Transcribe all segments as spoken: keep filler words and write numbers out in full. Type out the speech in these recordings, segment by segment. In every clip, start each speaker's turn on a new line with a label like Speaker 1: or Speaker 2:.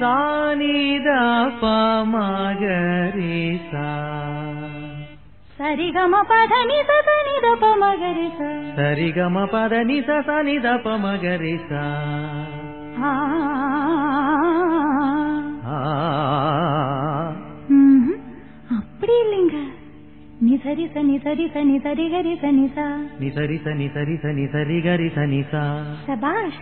Speaker 1: சானித பமகரிசா
Speaker 2: சரிகம பதனி சனித பமகரிசா
Speaker 1: சரிகம பதனி சனித பமகரிசா
Speaker 2: அப்படி இல்லைங்க. நிசரி சனி சரி சனி சரி கரி சனிசா
Speaker 1: நிசரி சனி சரி சனி சரி கரி சனிசா.
Speaker 2: சபாஷ்.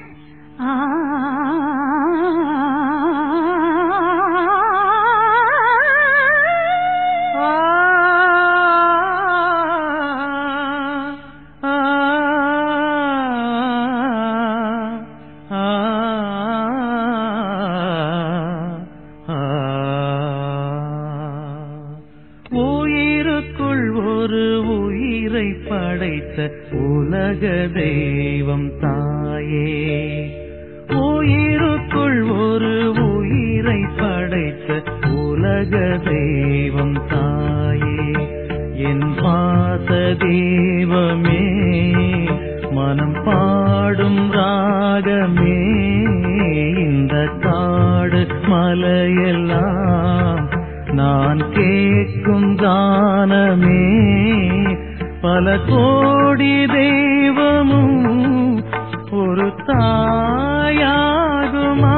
Speaker 1: உயிருக்குள் ஒரு உயிரை படைத்த உலக தெய்வம் தாயே. உயிருக்குள் ஒரு உயிரை படைத்த உலக தெய்வம் தாயே. என் பாச தெய்வமே, மனம் பாடும் ராகமே, இந்த காடு மலையெல்லாம் நான் கேட்கும் கானமே. பல கோடி தெய்வமும் ஒரு தாயாகுமா?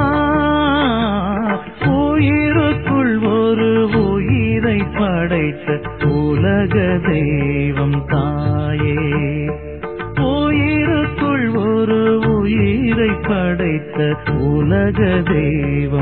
Speaker 1: உயிருக்குள் ஒரு உயிரை படைத்த உலக தெய்வம் தாயே. உயிருக்குள் ஒரு உயிரை படைத்த உலக தெய்வம்